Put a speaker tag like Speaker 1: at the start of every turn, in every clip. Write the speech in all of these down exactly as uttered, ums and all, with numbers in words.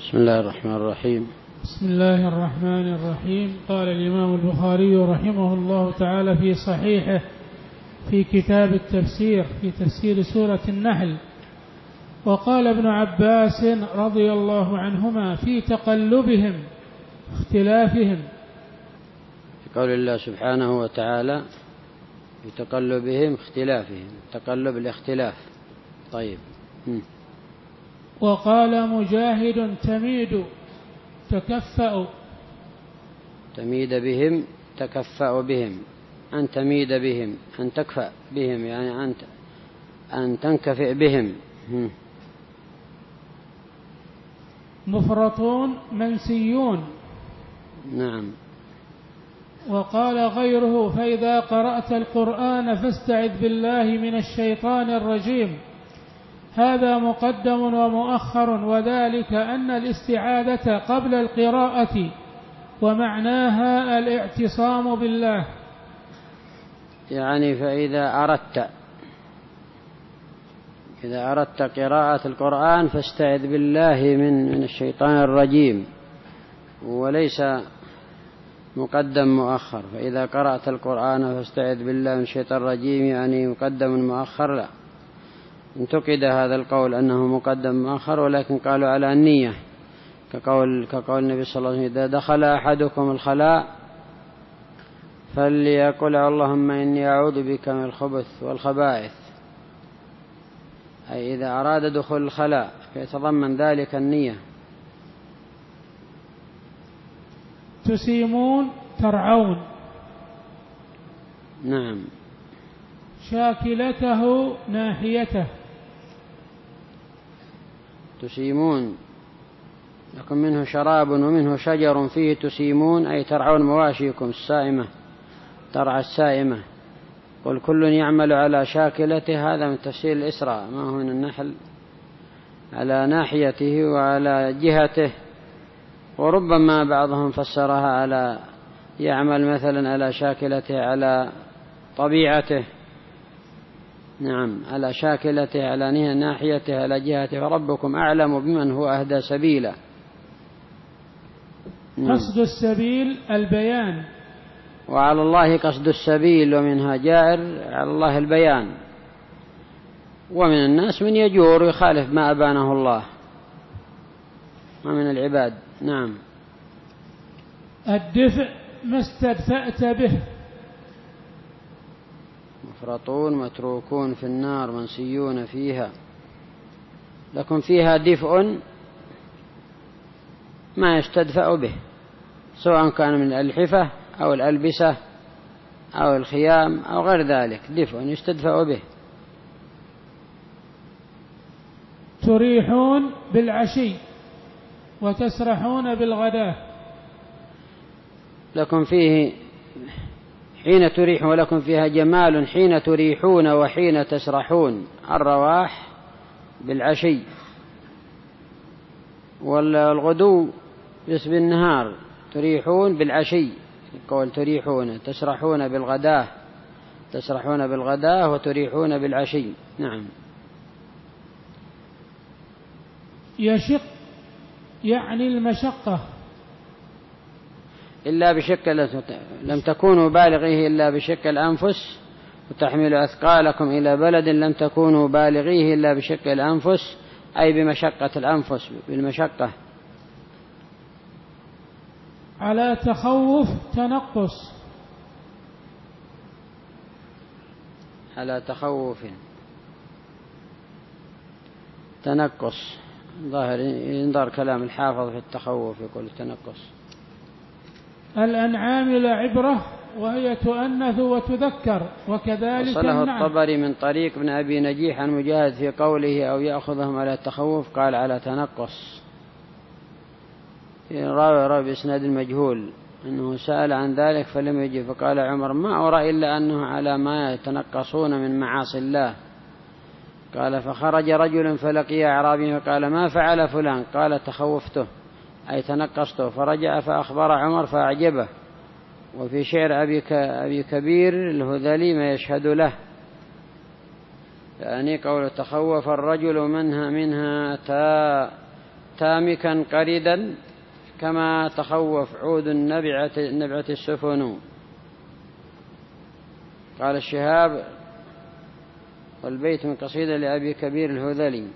Speaker 1: بسم الله الرحمن الرحيم.
Speaker 2: بسم الله الرحمن الرحيم. قال الإمام البخاري رحمه الله تعالى في صحيحه في كتاب التفسير في تفسير سورة النحل: وقال ابن عباس رضي الله عنهما في تقلبهم اختلافهم.
Speaker 1: في قول الله سبحانه وتعالى في تقلبهم اختلافهم، تقلب الاختلاف. طيب. م.
Speaker 2: وقال مجاهد تميد تكفأ
Speaker 1: تميد بهم تكفأ بهم، أن تميد بهم أن تكفأ بهم، يعني أنت أن تنكفئ بهم. م.
Speaker 2: مفرطون منسيون.
Speaker 1: نعم.
Speaker 2: وقال غيره: فإذا قرأت القرآن فاستعذ بالله من الشيطان الرجيم. هذا مقدم ومؤخر، وذلك أن الاستعاذة قبل القراءة، ومعناها الاعتصام بالله.
Speaker 1: يعني فإذا أردت إذا أردت قراءة القرآن فاستعذ بالله من من الشيطان الرجيم، وليس مقدم مؤخر. فإذا قرأت القرآن فاستعذ بالله من الشيطان الرجيم يعني مقدم مؤخر، لا. انتقد هذا القول أنه مقدم مؤخر، ولكن قالوا على النية، كقول كقول النبي صلى الله عليه وسلم: إذا دخل أحدكم الخلاء فليقل اللهم إني أعوذ بك من الخبث والخبائث، أي إذا أراد دخول الخلاء فيتضمن ذلك النية.
Speaker 2: تسيمون ترعون.
Speaker 1: نعم.
Speaker 2: شاكلته ناحيته.
Speaker 1: تسيمون لكم منه شراب ومنه شجر فيه تسيمون، أي ترعون مواشيكم السائمة، ترعى السائمة. قل كل يعمل على شاكلته، هذا من تفسير الإسراء، ما هو من النحل، على ناحيته وعلى جهته. وربما بعضهم فسرها على يعمل مثلا على شاكلته، على طبيعته. نعم، على شاكلته، على ناحيته، على جهته. فربكم أعلم بمن هو أهدى سبيلا.
Speaker 2: قصد السبيل البيان.
Speaker 1: وعلى الله قصد السبيل، ومنها جائر على الله البيان. ومن الناس من يجور ويخالف ما أبانه الله ومن العباد. نعم.
Speaker 2: الدفء ما استدفأت به.
Speaker 1: مفرطون متروكون في النار منسيون فيها. لكن فيها دفء ما يستدفأ به، سواء كان من الألحفة أو الألبسة أو الخيام أو غير ذلك، دفء يستدفأ به.
Speaker 2: تريحون بالعشي وتسرحون بالغداة.
Speaker 1: لكم فيه حين تريح، ولكم فيها جمال حين تريحون وحين تسرحون. الرواح بالعشي، والغدو يسب النهار. تريحون بالعشي، قول تريحون، تسرحون بالغداة، تسرحون بالغداة وتريحون بالعشي. نعم.
Speaker 2: يشق يعني المشقة.
Speaker 1: إلا بشق، لم تكونوا بالغيه إلا بشق الأنفس، وتحمل أثقالكم إلى بلد لم تكونوا بالغيه إلا بشق الأنفس، أي بمشقة الأنفس، بالمشقة.
Speaker 2: على تخوف تنقص.
Speaker 1: على تخوف تنقص. ظاهر ينظر كلام الحافظ في التخوف، يقول التنقص.
Speaker 2: الأنعام لعبرة وهي تؤنث وتذكر، وكذلك
Speaker 1: وصله
Speaker 2: النعم.
Speaker 1: الطبري من طريق ابن أبي نجيح عن مجاهد في قوله أو يأخذهم على التخوف، قال على تنقص. راوي راوي بإسناد المجهول أنه سأل عن ذلك فلم يجب، فقال عمر: ما أرى إلا أنه على ما يتنقصون من معاصي الله. قال: فخرج رجل فلقي أعرابي فقال: ما فعل فلان؟ قال: تخوفته، أي تنقصته. فرجع فأخبر عمر فأعجبه. وفي شعر أبي, أبي كبير الهذلي ما يشهد له، يعني قول: تخوف الرجل منها منها تا تامكا قردا كما تخوف عود النبعة, النبعة السفن. قال الشهاب والبيت من قصيدة لأبي كبير الهذلي.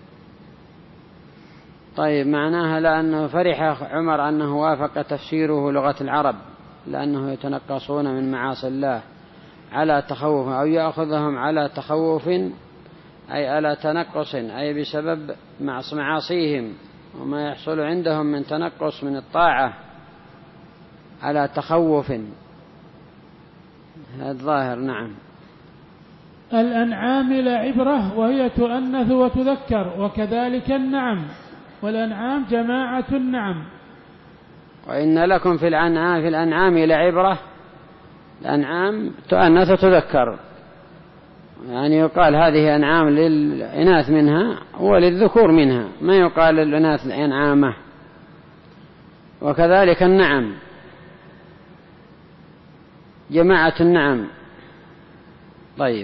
Speaker 1: طيب معناها لأنه فرح عمر أنه وافق تفسيره لغة العرب، لأنه يتنقصون من معاصي الله على تخوف، أو يأخذهم على تخوف أي على تنقص، أي بسبب معاصيهم وما يحصل عندهم من تنقص من الطاعة على تخوف. هذا الظاهر. نعم.
Speaker 2: الأنعام لعبرة وهي تؤنث وتذكر، وكذلك النعم، والأنعام جماعة النعم.
Speaker 1: وإن لكم في الأنعام في الأنعام لعبرة، الأنعام تؤنث وتذكر، يعني يقال هذه أنعام للإناث منها وللذكور منها، ما يقال للإناث أنعامه. وكذلك النعم جماعة النعم. طيب.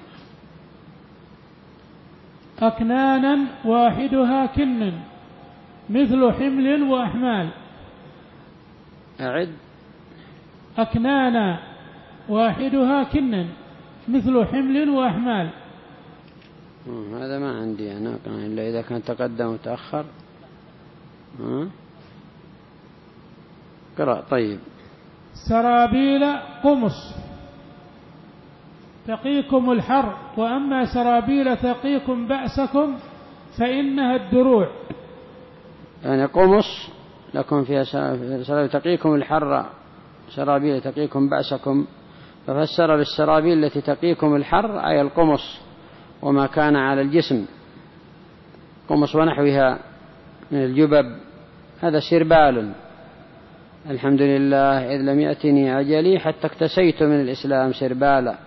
Speaker 2: أكنانا واحدها كن مثل حمل وأحمال.
Speaker 1: أعد.
Speaker 2: أكنانا واحدها كن مثل حمل وأحمال.
Speaker 1: هذا ما عندي أنا إلا إذا كان تقدم وتأخر. قرأ. طيب.
Speaker 2: سرابيل قمص تقيكم الحر، وأما سرابيل تقيكم بأسكم فإنها الدروع.
Speaker 1: يعني قمص لكم فيها سرابيل تقيكم الحر، سرابيل تقيكم بأسكم، ففسر بالسرابيل التي تقيكم الحر أي القمص وما كان على الجسم، قمص ونحوها من الجبب، هذا سربال. الحمد لله إذ لم يأتني أجلي حتى اكتسيت من الإسلام سربالا.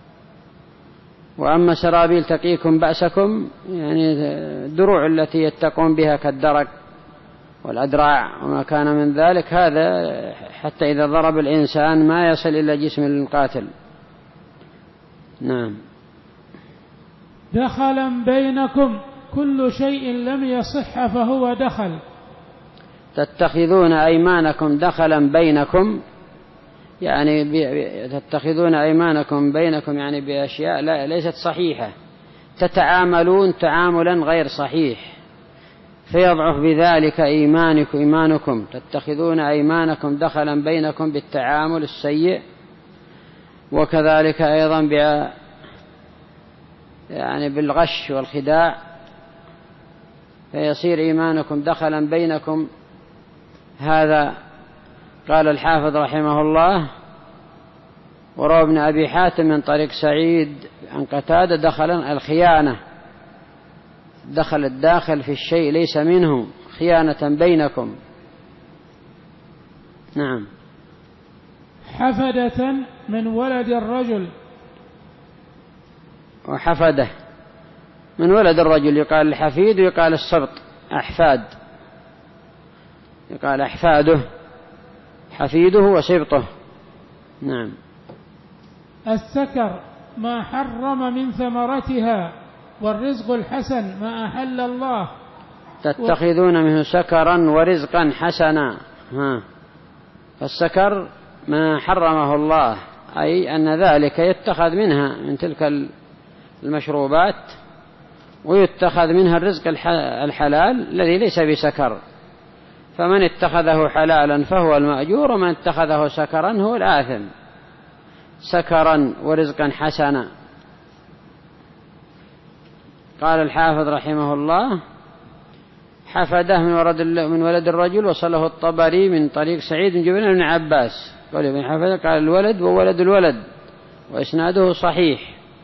Speaker 1: وأما سرابيل تقيكم بأسكم يعني الدروع التي يتقون بها كالدرك والأدراع وما كان من ذلك، هذا حتى إذا ضرب الإنسان ما يصل إلى جسم القاتل. نعم.
Speaker 2: دخلا بينكم كل شيء لم يصح فهو دخل.
Speaker 1: تتخذون أيمانكم دخلا بينكم، يعني تتخذون أيمانكم بينكم يعني بأشياء لا ليست صحيحة، تتعاملون تعاملا غير صحيح فيضعف بذلك إيمانكم إيمانكم تتخذون أيمانكم دخلا بينكم بالتعامل السيء، وكذلك أيضا ب يعني بالغش والخداع، فيصير إيمانكم دخلا بينكم. هذا قال الحافظ رحمه الله وروى ابن أبي حاتم من طريق سعيد عن قتادة دخلا الخيانة، دخل الداخل في الشيء ليس منه، خيانة بينكم. نعم.
Speaker 2: حفدة من ولد الرجل.
Speaker 1: وحفده من ولد الرجل، يقال الحفيد ويقال السبط، أحفاد، يقال أحفاده حفيده وسبطه. نعم.
Speaker 2: السكر ما حرم من ثمرتها، والرزق الحسن ما أحل الله.
Speaker 1: تتخذون منه سكرا ورزقا حسنا. ها. فالسكر ما حرمه الله، أي أن ذلك يتخذ منها من تلك المشروبات، ويتخذ منها الرزق الحلال الذي ليس بسكر، فمن اتخذه حلالا فهو المأجور، ومن اتخذه سكرا هو الآثم. سكرا ورزقا حسنا. قال الحافظ رحمه الله حفده من ولد من ولد الرجل، وصله الطبري من طريق سعيد بن جبير بن عباس قال ابن حفده قال الولد وولد الولد، وإسناده صحيح،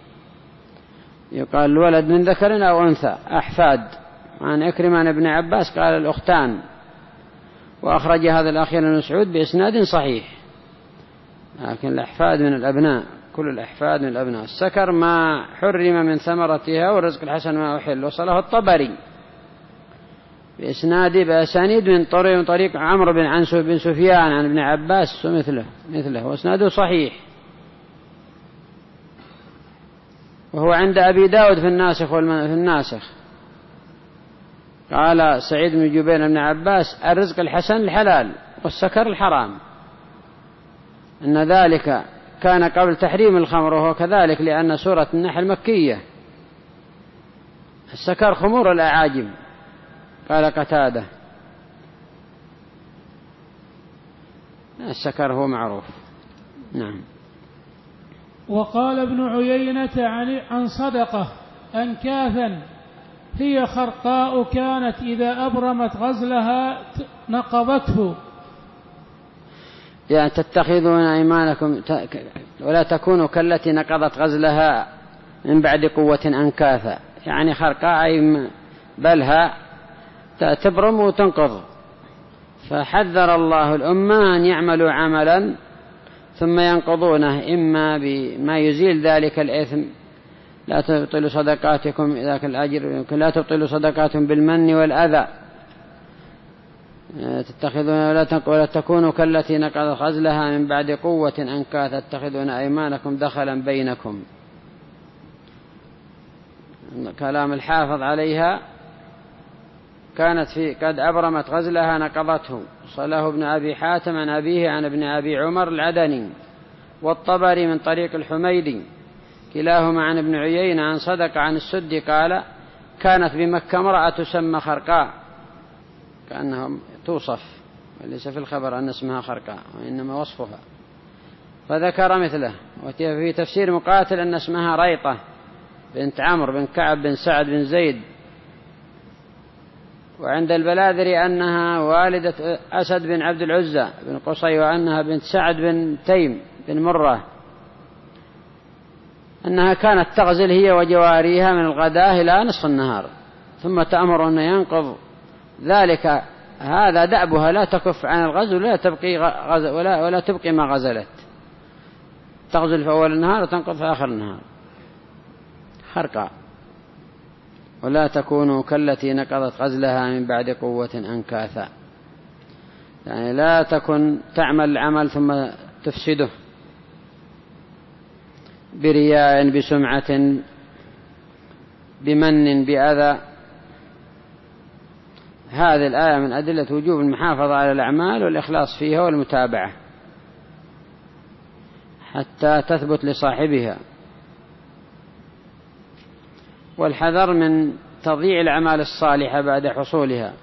Speaker 1: يقال الولد من ذكر أو أنثى. أحفاد عن إكرمة عن ابن عباس قال الأختان، وأخرج هذا الأخير بن مسعود بإسناد صحيح. لكن الأحفاد من الأبناء، كل الأحفاد من الأبناء. السكر ما حرم من ثمرتها، والرزق الحسن ما أحل، وصله الطبري بإسناد بأسانيد من طريق, من طريق عمرو بن عنسو بن سفيان عن ابن عباس ومثله مثله وإسناده صحيح. وهو عند أبي داود في الناسخ والمن... في الناسخ قال سعيد بن جبير بن عباس الرزق الحسن الحلال والسكر الحرام، أن ذلك كان قبل تحريم الخمر، وهو كذلك لأن سورة النحل مكية. السكر خمور الأعاجم، قال قتادة. السكر هو معروف. نعم.
Speaker 2: وقال ابن عيينة عن صدقة أنكاثا هي خرقاء كانت إذا أبرمت غزلها نقضته.
Speaker 1: يعني تتخذون أيمانكم ولا تكونوا كالتي نقضت غزلها من بعد قوة أنكاثا، يعني خرقاء أي بلها تبرم وتنقض. فحذر الله الأمة أن يعملوا عملا ثم ينقضونه، إما بما يزيل ذلك الإثم، لا تبطلوا صدقاتكم ذاك الأجر، لا تبطلوا صدقاتكم بالمن والأذى، تتخذون ولا تكونوا كالتي نقضت غزلها من بعد قوة أنكاثا تتخذون أيمانكم دخلا بينكم. كلام الحافظ عليها كانت في قد أبرمت غزلها نقضته، صلاه ابن أبي حاتم عن أبيه عن ابن أبي عمر العدني، والطبري من طريق الحميدي كلاهما عن ابن عيينة عن صدق عن السدي قال كانت بمكة امرأة تسمى خرقاء، كأنها توصف وليس في الخبر أن اسمها خرقاء وإنما وصفها، فذكر مثله. وفي تفسير مقاتل أن اسمها ريطة بنت عمرو بن كعب بن سعد بن زيد. وعند البلاذري أنها والدة أسد بن عبد العزى بن قصي، وأنها بنت سعد بن تيم بن مرة، أنها كانت تغزل هي وجواريها من الغداء إلى نصف النهار ثم تأمر أن ينقض ذلك. هذا دأبها، لا تكف عن الغزل ولا تبقي, غزل ولا, ولا تبقي ما غزلت، تغزل في أول النهار وتنقض في آخر النهار. خرقاء. ولا تكونوا كالتي نقضت غزلها من بعد قوة أنكاثا، يعني لا تكن تعمل العمل ثم تفسده برياء بسمعة بمن بأذى. هذه الآية من أدلة وجوب المحافظة على الأعمال والإخلاص فيها والمتابعة حتى تثبت لصاحبها، والحذر من تضييع الأعمال الصالحة بعد حصولها.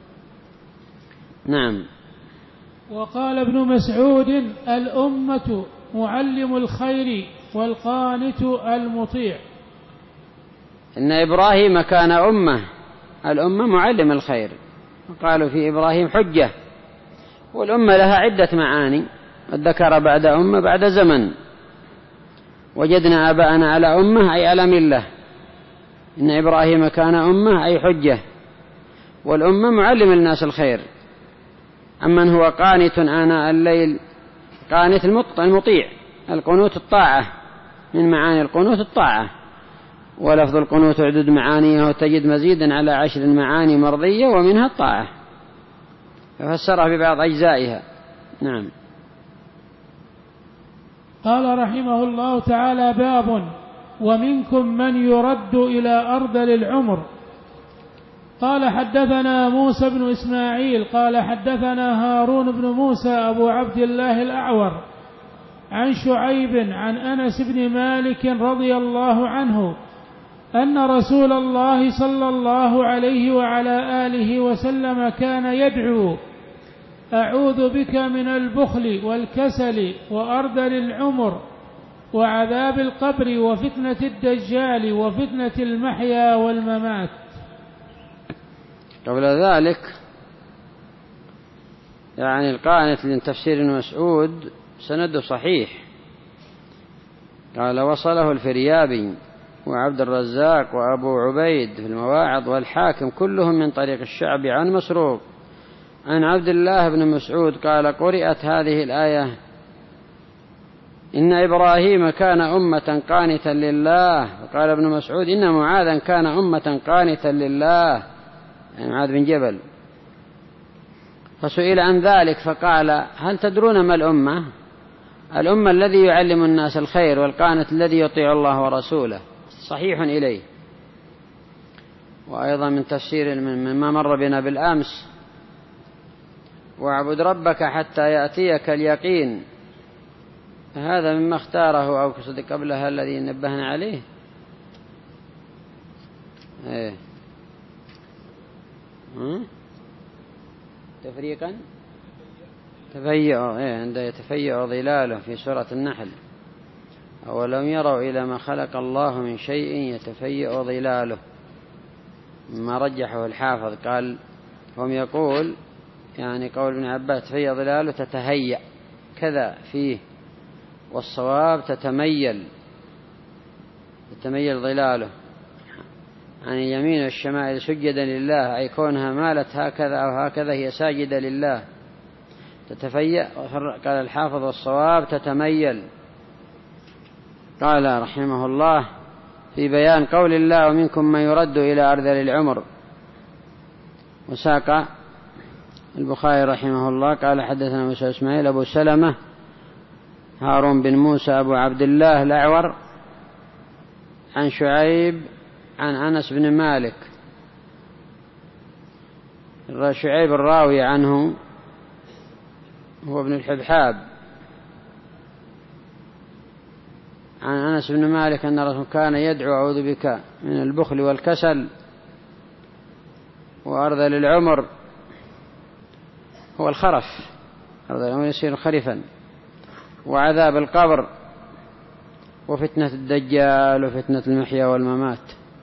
Speaker 1: نعم.
Speaker 2: وقال ابن مسعود الأمة معلم الخير والقانت المطيع.
Speaker 1: إن إبراهيم كان أمة، الأمة معلم الخير، قالوا في إبراهيم حجة، والأمة لها عدة معاني، الذكر بعد أمة بعد زمن. وجدنا آباءنا على أمة أي على ملة. إن إبراهيم كان أمة أي حجة، والأمة معلم الناس الخير. أمن هو قانت آناء الليل، قانت المطيع، القنوت الطاعة، من معاني القنوت الطاعة. ولفظ القنوت عدد معانيه وتجد مزيدا على عشر معاني مرضية ومنها الطاعة، ففسرها ببعض أجزائها. نعم.
Speaker 2: قال رحمه الله تعالى باب ومنكم من يرد إلى أرذل العمر. قال حدثنا موسى بن إسماعيل قال حدثنا هارون بن موسى أبو عبد الله الأعور عن شعيب عن أنس بن مالك رضي الله عنه أن رسول الله صلى الله عليه وعلى آله وسلم كان يدعو أعوذ بك من البخل والكسل وأرذل العمر وعذاب القبر وفتنة الدجال وفتنة المحيا والممات.
Speaker 1: قبل ذلك يعني القانت من تفسير ابن مسعود سنده صحيح، قال وصله الفريابي وعبد الرزاق وأبو عبيد في المواعظ والحاكم كلهم من طريق الشعبي عن مسروق عن عبد الله بن مسعود قال قرأت هذه الآية إن إبراهيم كان أمة قانتا لله. وقال ابن مسعود إن معاذا كان أمة قانتا لله، يعني معاذ بن جبل. فسئل عن ذلك فقال هل تدرون ما الأمة؟ الأمة الذي يعلم الناس الخير، والقانت الذي يطيع الله ورسوله. صحيح إليه. وأيضا من تفسير مما مر بنا بالأمس: واعبد ربك حتى يأتيك اليقين. هذا مما اختاره أو قصد قبلها الذي نبهنا عليه. إيه. تفريقا تفيأ إيه عند يتفيأ ظلاله في سورة النحل: أولم يروا إلى ما خلق الله من شيء يتفيأ ظلاله. ما رجحه الحافظ قال هم يقول يعني قول ابن عباس تتفيأ ظلاله تتهيأ كذا فيه، والصواب تتميل تتميل ظلاله عن اليمين والشمائل سجدا لله، أي كونها مالت هكذا أو هكذا هي ساجدة لله. تتفيأ قال الحافظ والصواب تتميل. قال رحمه الله في بيان قول الله: ومنكم من يرد إلى أرذل العمر. وساق البخاري رحمه الله قال: حدثنا موسى إسماعيل أبو سلمة هارون بن موسى أبو عبد الله الأعور عن شعيب عن أنس بن مالك. شعيب الراوي عنه هو ابن الحبحاب عن أنس بن مالك أن الرسول كان يدعو: أعوذ بك من البخل والكسل وأرذل العمر. هو الخرف، أرذل العمر يصير خرفا، وعذاب القبر، وفتنة الدجال، وفتنة المحيا والممات.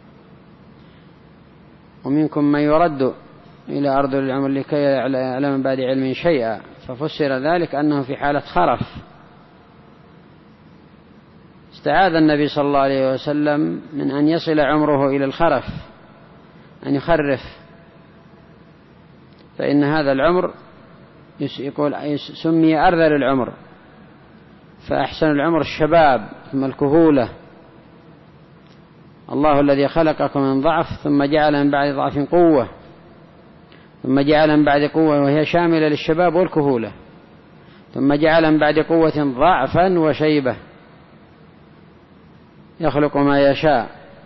Speaker 1: ومنكم من يرد إلى أرذل العمر لكي يعلم بعد علم شيئا، ففسر ذلك أنه في حالة خرف. استعاذ النبي صلى الله عليه وسلم من أن يصل عمره إلى الخرف، أن يخرف، فإن هذا العمر يقول سمي أرذل العمر، فأحسن العمر الشباب ثم الكهولة. الله الذي خلقكم من ضعف ثم جعل من بعد ضعف قوة، ثم جعل من بعد قوة وهي شاملة للشباب والكهولة، ثم جعل من بعد قوة ضعفا وشيبة، يخلق ما يشاء.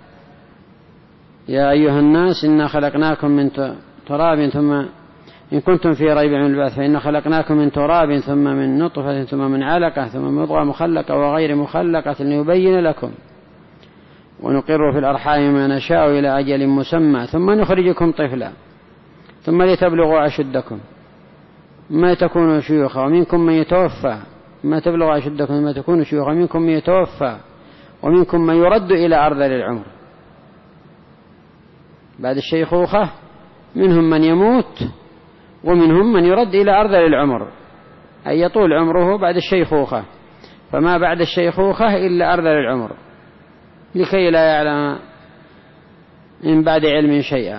Speaker 1: يا أيها الناس إنا خلقناكم من تراب ثم إن كنتم في ريب من البعث فإنا خلقناكم من تراب ثم من نطفة ثم من علقة ثم من مضغة مخلقة وغير مخلقة ليبين لكم، ونقر في الأرحام ما نشاء إلى أجل مسمى ثم نخرجكم طفلا ثم لتبلغوا أشدكم ما تكونوا شيوخا ومنكم من يتوفى ما تبلغوا أشدكم ما تكونوا شيوخا ومنكم من يتوفى ومنكم من يرد إلى أرذل العمر. بعد الشيخوخة منهم من يموت ومنهم من يرد إلى أرذل العمر، أي يطول عمره بعد الشيخوخة، فما بعد الشيخوخة إلا أرذل العمر لكي لا يعلم من بعد علم شيئا.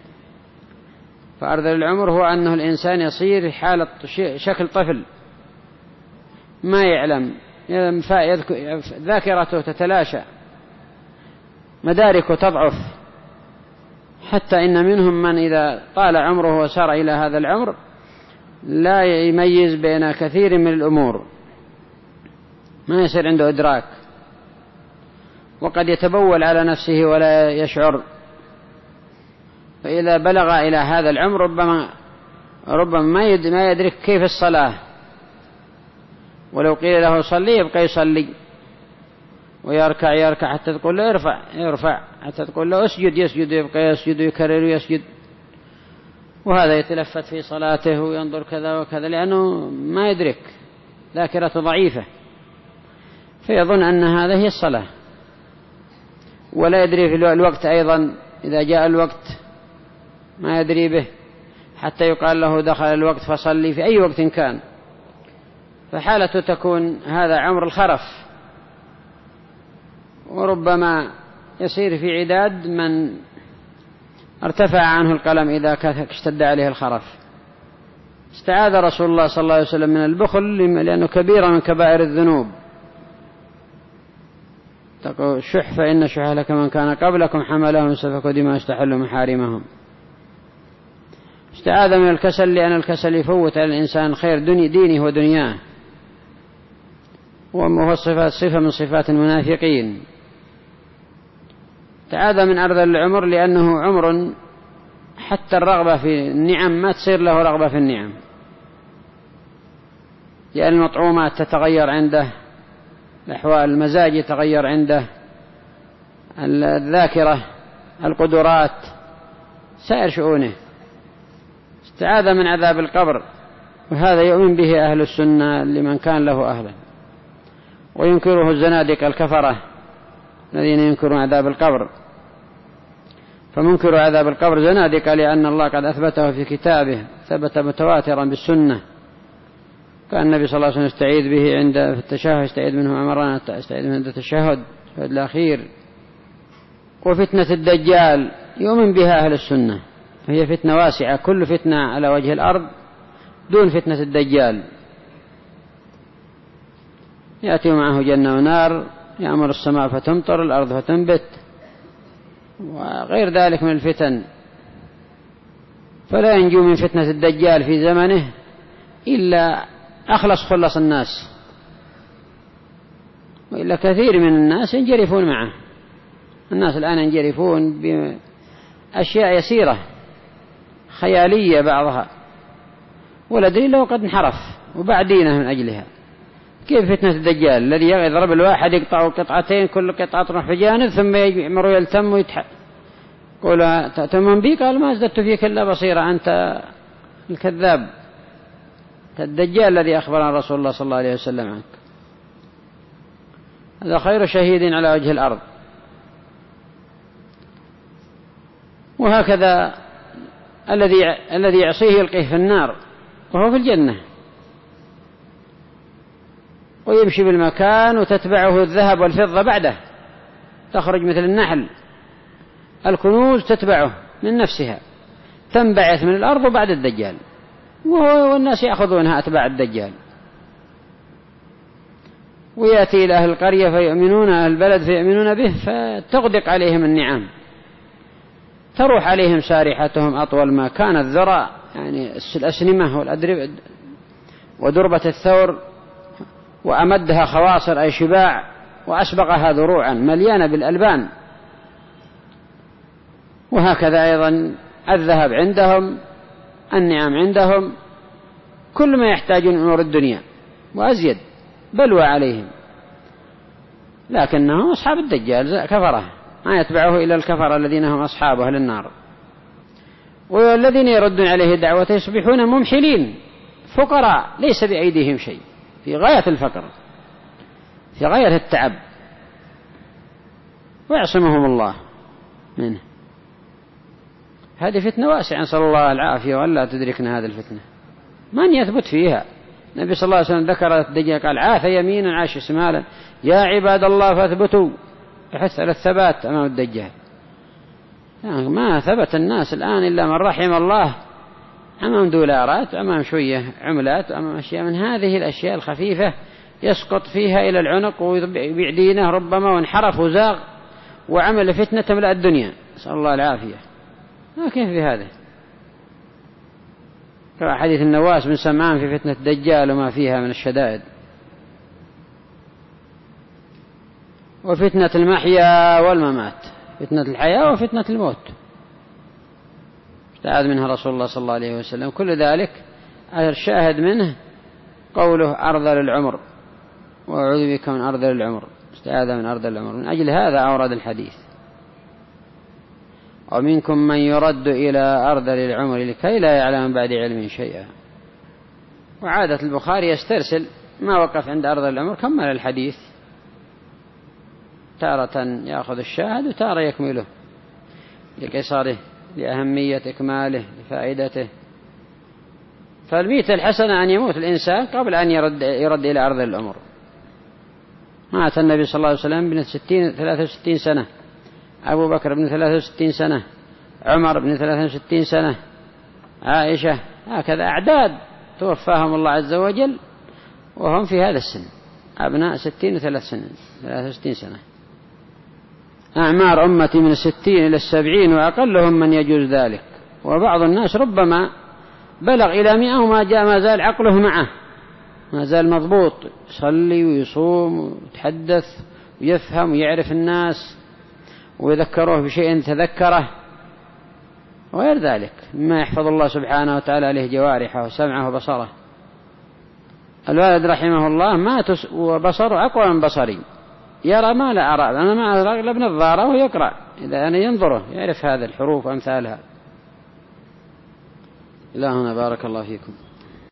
Speaker 1: فأرذل العمر هو أنه الإنسان يصير حالة شكل طفل ما يعلم، ذاكرته تتلاشى، مداركه تضعف، حتى إن منهم من إذا طال عمره وسار إلى هذا العمر لا يميز بين كثير من الأمور، ما يصير عنده إدراك، وقد يتبول على نفسه ولا يشعر. فإذا بلغ إلى هذا العمر ربما ربما ما يدرك كيف الصلاة، ولو قيل له صلي يبقى يصلي، ويركع يركع حتى تقول له ارفع يرفع، حتى تقول له اسجد يسجد يبقى يسجد ويكرر يسجد، وهذا يتلفت في صلاته وينظر كذا وكذا لأنه ما يدرك، ذاكرته ضعيفة، فيظن أن هذا هي الصلاة، ولا يدري في الوقت أيضا إذا جاء الوقت ما يدري به، حتى يقال له دخل الوقت فصلي في أي وقت كان. فحالته تكون هذا عمر الخرف، وربما يصير في عداد من ارتفع عنه القلم إذا اشتد عليه الخرف. استعاذ رسول الله صلى الله عليه وسلم من البخل لأنه كبيرة من كبائر الذنوب. تقول الشح فإن الشح لك من كان قبلكم حملهم سفكوا دماء استحلوا محارمهم. استعاذ من الكسل لأن الكسل يفوت على الإنسان خير دني دينه ودنياه، وهو صفة, صفة من صفات المنافقين. تعاذى من أرذل العمر لأنه عمر حتى الرغبة في النعم ما تصير له رغبة في النعم، لأن المطعومات تتغير عنده، الأحوال المزاج يتغير عنده، الذاكرة، القدرات، سائر شؤونه. استعاذ من عذاب القبر، وهذا يؤمن به أهل السنة لمن كان له أهلا، وينكره الزنادقة الكفرة الذين ينكرون عذاب القبر. فمنكر عذاب القبر زنادقة، لأن الله قد أثبته في كتابه، ثبت متواترا بالسنة. كان النبي صلى الله عليه وسلم يستعيذ به عند في التشهد، يستعيذ منه مرة، يستعيذ منه عند التشهد الأخير. وفتنة الدجال يؤمن بها أهل السنة، فهي فتنة واسعة، كل فتنة على وجه الأرض دون فتنة الدجال. يأتي معه جنة ونار، يأمر السماء فتمطر، الأرض فتنبت، وغير ذلك من الفتن. فلا ينجو من فتنة الدجال في زمنه إلا أخلص خلص الناس، وإلا كثير من الناس ينجرفون معه. الناس الآن ينجرفون بأشياء يسيرة خيالية بعضها، ولا دليل له قد انحرف وبعد دينه من أجلها. كيف فتنة الدجال الذي يضرب الواحد يقطع قطعتين، كل قطعة تروح في جانب ثم يمر يلتم ويتحق. قول تأتمن بي؟ قال ما ازددت فيك إلا بصيرة، أنت الكذاب، الدجال الذي أخبرنا رسول الله صلى الله عليه وسلم عنك. هذا خير شهيد على وجه الأرض. وهكذا الذي الذي يعصيه يلقيه في النار وهو في الجنة، ويمشي بالمكان وتتبعه الذهب والفضة بعده، تخرج مثل النحل، الكنوز تتبعه من نفسها، تنبعث من الأرض بعد الدجال، والناس يأخذونها أتباع الدجال. ويأتي إلى أهل القرية فيؤمنون، أهل البلد فيؤمنون به، فتغدق عليهم النعم، تروح عليهم سارحتهم أطول ما كان الذرى، يعني الأسنمة والأدرب ودربة الثور، وأمدها خواصر أي شباع، وأسبقها ذروعا مليانة بالألبان. وهكذا أيضا الذهب عندهم، النعم عندهم، كل ما يحتاجون من أمور الدنيا وأزيد، بلوى عليهم. لكنهم أصحاب الدجال كفره، ما يتبعه إلى الكفر الذين هم أصحاب أهل النار. والذين يردون عليه دعوة يصبحون ممحلين فقراء، ليس بأيديهم شيء، في غاية الفقر، في غاية التعب، ويعصمهم الله منه. هذه فتنة واسعة، نسأل الله العافية وألا تدركنا هذه الفتنة، من يثبت فيها. النبي صلى الله عليه وسلم ذكر الدجال قال عاث يمينا عاش شمالا، يا عباد الله فاثبتوا، يحث على الثبات أمام الدجال. يعني ما ثبت الناس الآن إلا من رحم الله، أمام دولارات، أمام شوية عملات، أمام أشياء من هذه الأشياء الخفيفة يسقط فيها إلى العنق ويبيع دينه ربما، وانحرف وزاغ وعمل فتنة تملأ الدنيا، نسأل الله العافية. ما كيف بهذا؟ كما حديث النواس بن سمعان في فتنة الدجال وما فيها من الشدائد. وفتنة المحيا والممات، فتنة الحياة وفتنة الموت استعاذ منها رسول الله صلى الله عليه وسلم. كل ذلك الشاهد منه قوله أرذل العمر، وأعوذ بك من أرذل العمر، استعاذ من أرذل العمر. من أجل هذا أورد الحديث. ومنكم من يرد إلى أرذل العمر لكي لا يعلم بعد علم شيئا. وعادة البخاري يسترسل، ما وقف عند أرذل العمر كمل الحديث، تارة يأخذ الشاهد وتارة يكمله لقصره، لأهمية إكماله، لفائدته. فالميت الحسنة أن يموت الإنسان قبل أن يرد, يرد إلى أرذل العمر. مات النبي صلى الله عليه وسلم بن ستين ثلاثة وستين سنة، أبو بكر بن ثلاثة وستين سنة، عمر بن ثلاثة وستين سنة، عائشة، هكذا أعداد توفاهم الله عز وجل وهم في هذا السن، أبناء ستين وثلاث سنين، ثلاثة وستين سنة. أعمار أمتي من الستين إلى السبعين، وأقلهم من يجوز ذلك. وبعض الناس ربما بلغ إلى مئة وما جاء، ما زال عقله معه، ما زال مضبوط، يصلي ويصوم ويتحدث ويفهم ويعرف الناس، ويذكروه بشيء تذكره وغير ذلك مما يحفظ الله سبحانه وتعالى عليه جوارحه وسمعه وبصره. الوالد رحمه الله مات وبصره أقوى من بصري، يرى ما لا أرى، أنا ما أرى إلا بنظارة ويقرأ، إذا أنا ينظره يعرف هذه الحروف وأمثالها. إلى هنا بارك الله فيكم.